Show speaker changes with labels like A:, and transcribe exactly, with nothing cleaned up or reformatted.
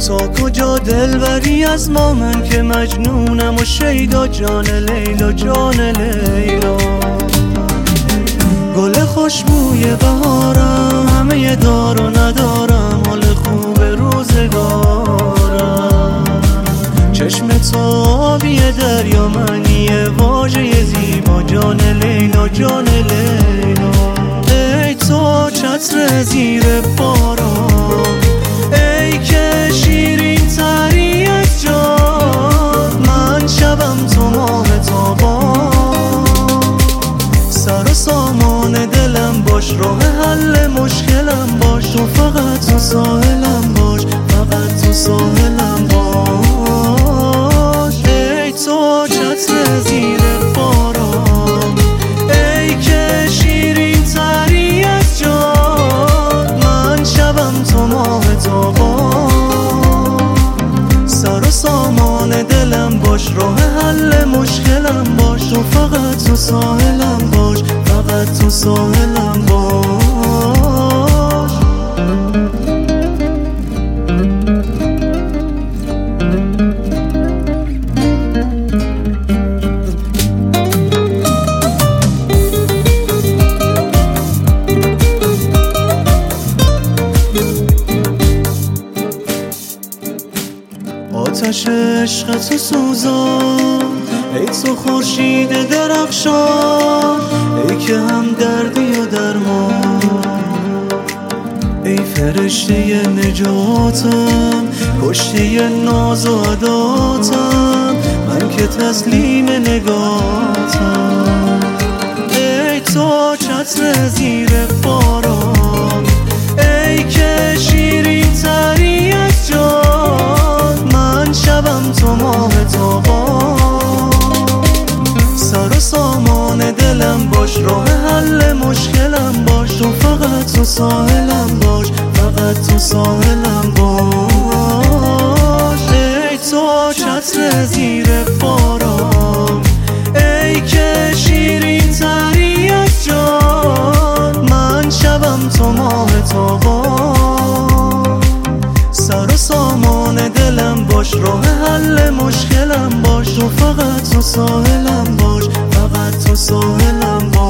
A: تا کجا دلبری از ما، من که مجنونم و شیدا جان لیلا جان لیلا. گل خوشبوی بهارم، همه دار و ندارم، حال خوب روزگارم. چشم تو آبی دریا، منی واژه زیبا جان لیلا جان لیلا. ای تو چتر زیر باران، ای که شیرین تری از جان، من شبم تو ماه تابان. سر و سامان دلم باش، راه حل مشکلم باش، تو فقط تو ساحلم باش، فقط تو ساحلم باش. ای تو چتر زیر باران، ای که شیرین تری از جان، من شبم تو ماه تابان. سر و سامان دلم باش، راه حل مشکلم باش، تو فقط تو ساحلم باش، فقط تو ساحلم باش. آتش عشق تو سوزان، ای تو خورشید درخشان، ای که هم دردی و درمان. ای فرشته نجاتم، کشته ناز و عداتم، من که تسلیم نگاتم. ای تو چتر زیر باران، ای که شیرین تری از جان، من شبم تو ماه تابان. سر و سامان دلم باش، راه حل مشکلم باش، تو فقط تو ساحلم باش، فقط تو ساحلم باش. ای تو چتر زیر باران، ای که شیرین تری از جان، من شبم تو ماه تابان. سر و سامان دلم باش، راه حل مشکلم باش، تو فقط تو ساحلم باش، فقط تو ساحلم باش.